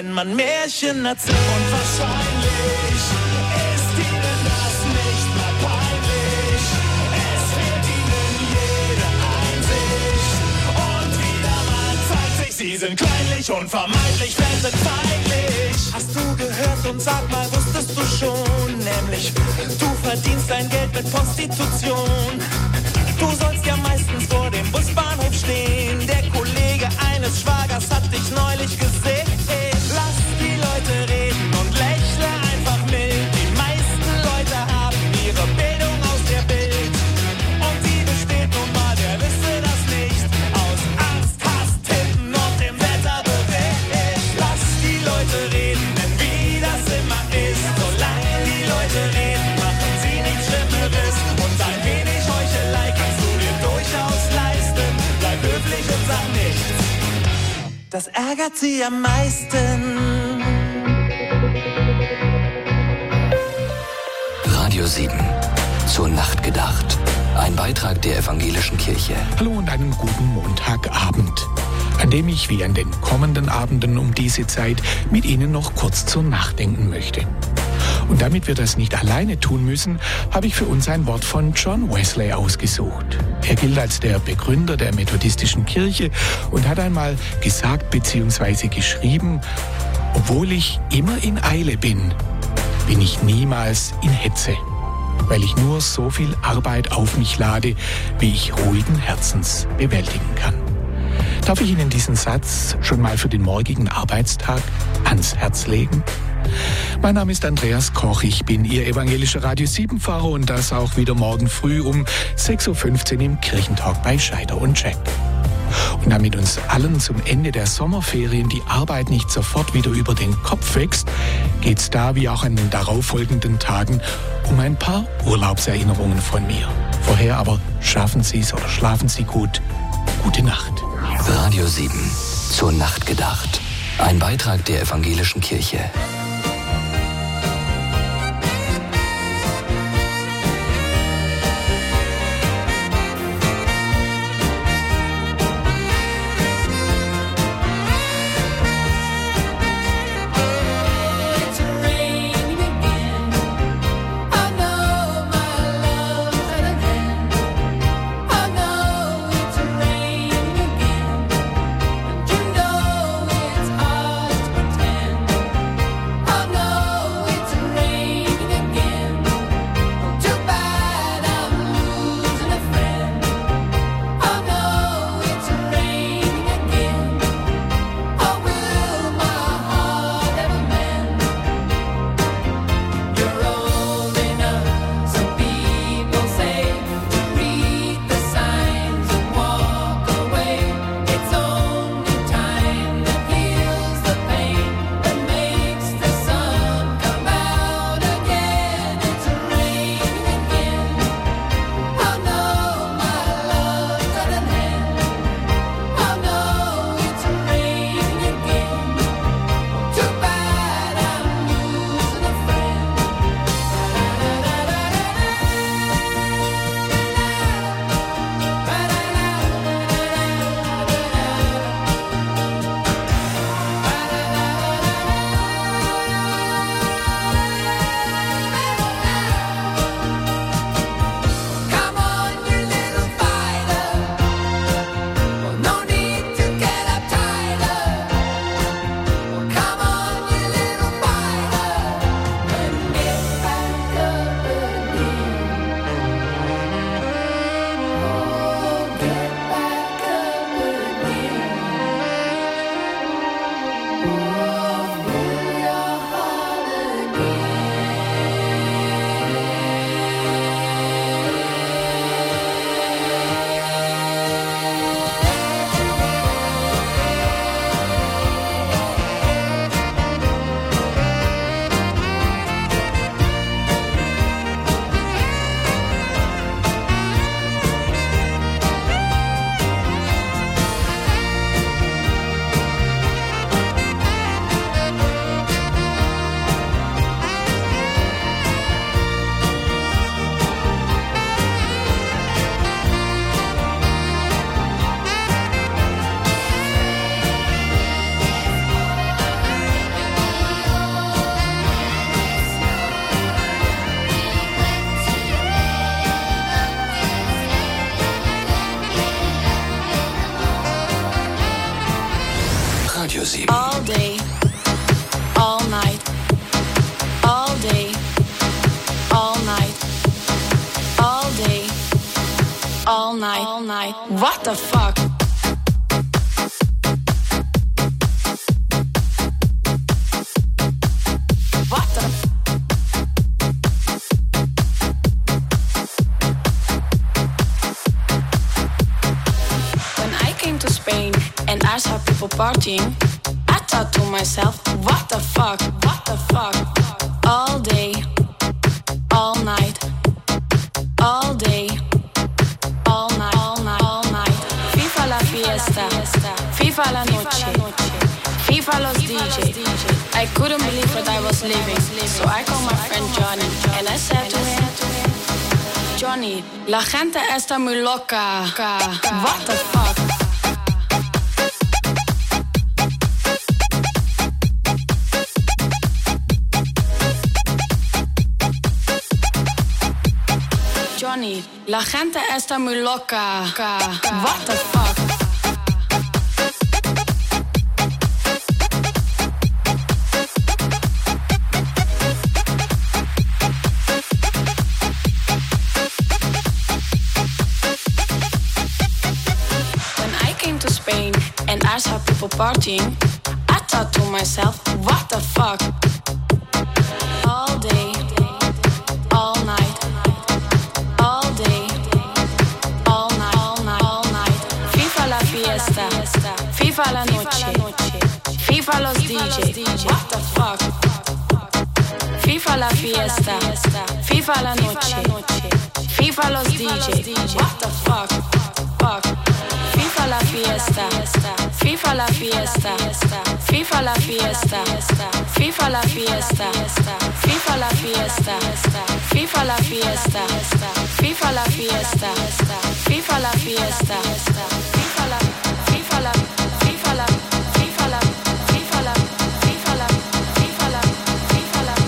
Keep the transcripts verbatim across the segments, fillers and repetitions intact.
wenn man Märchen erzählt. Und wahrscheinlich ist ihnen das nicht mehr peinlich. Es fehlt ihnen jede Einsicht. Und wieder mal zeigt sich, sie sind kleinlich und vermeintlich fremdenfeindlich. Hast du gehört und sag mal, wusstest du schon? Nämlich, du verdienst dein Geld mit Prostitution. Du sollst ja meistens vor dem Busbahnhof stehen. Der Kollege eines Schwagers hat dich neulich gesehen. Lass die Leute reden und lächle einfach mild. Die meisten Leute haben ihre Bildung aus der Bild. Und die besteht nun mal, wer wüsste das nicht, aus Angst, Hass, Tippen und dem Wetterbericht. Lass die Leute reden, denn wie das immer ist, solange die Leute reden, machen sie nichts Schlimmeres. Und ein wenig Heuchelei kannst du dir durchaus leisten. Bleib höflich und sag nichts, das ärgert sie am meisten. Radio sieben, zur Nacht gedacht. Ein Beitrag der Evangelischen Kirche. Hallo und einen guten Montagabend, an dem ich wie an den kommenden Abenden um diese Zeit mit Ihnen noch kurz zur Nacht denken möchte. Und damit wir das nicht alleine tun müssen, habe ich für uns ein Wort von John Wesley ausgesucht. Er gilt als der Begründer der methodistischen Kirche und hat einmal gesagt bzw. geschrieben: Obwohl ich immer in Eile bin, bin ich niemals in Hetze, weil ich nur so viel Arbeit auf mich lade, wie ich ruhigen Herzens bewältigen kann. Darf ich Ihnen diesen Satz schon mal für den morgigen Arbeitstag ans Herz legen? Mein Name ist Andreas Koch, ich bin Ihr evangelischer Radio sieben-Fahrer und das auch wieder morgen früh um sechs Uhr fünfzehn im Kirchentalk bei Scheider und Jack. Und damit uns allen zum Ende der Sommerferien die Arbeit nicht sofort wieder über den Kopf wächst, geht's da wie auch an den darauffolgenden Tagen um ein paar Urlaubserinnerungen von mir. Vorher aber schaffen Sie's oder schlafen Sie gut. Gute Nacht. Radio sieben, zur Nacht gedacht. Ein Beitrag der Evangelischen Kirche. all night, all night. What the fuck? What the When I came to Spain and I saw people partying, I thought to myself, what the fuck, what the fuck? All day, all night, all day, all night, all night, all night. FIFA la fiesta, FIFA la noche, FIFA los D J. I couldn't believe what I was living, so I called my friend Johnny and I said to him, Johnny, la gente está muy loca. What the fuck? Johnny, la gente está muy loca. What the fuck? When I came to Spain and I saw people partying, I thought to myself, what the fuck? All day, all night, all day, all night, all night, all night. FIFA la fiesta, FIFA la noche, FIFA los D J. What the fuck? FIFA la fiesta, FIFA la noche, FIFA los D J. What the fuck? Fuck. FIFA la fiesta, FIFA la fiesta, FIFA la fiesta, FIFA la fiesta, FIFA la fiesta, FIFA la fiesta, FIFA la fiesta, FIFA la fiesta, FIFA la, FIFA la, FIFA la, FIFA la, FIFA la, FIFA la, FIFA la, FIFA la.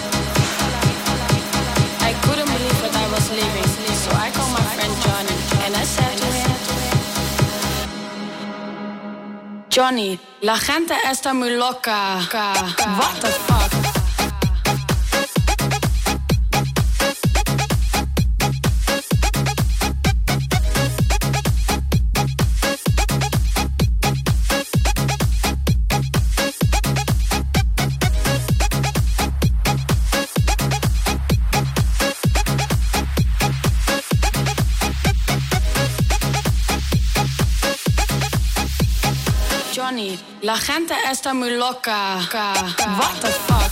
I couldn't believe what I was living, so I called my friend Johnny and I said to him, Johnny, la gente está muy loca. What the fuck? Johnny, la gente está muy loca. What the fuck?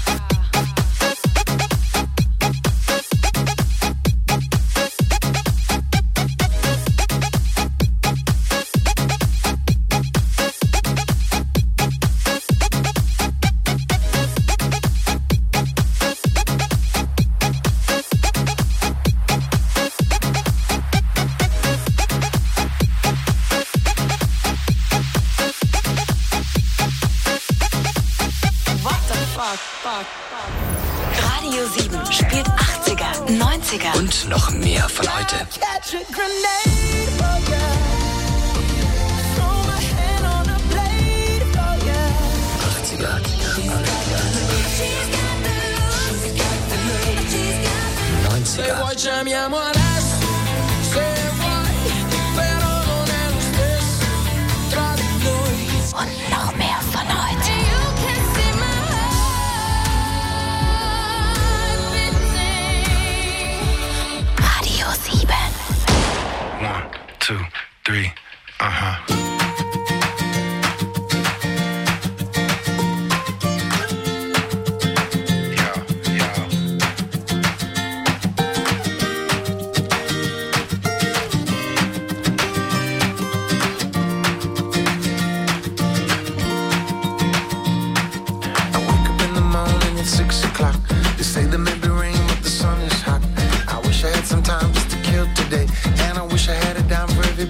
Radio sieben spielt achtziger, neunziger und noch mehr von heute. achtziger, neunziger. Und noch mehr von heute. Radio sieben. One, two, three, uh-huh. Six o'clock. They say the maybe rain, but the sun is hot. I wish I had some time to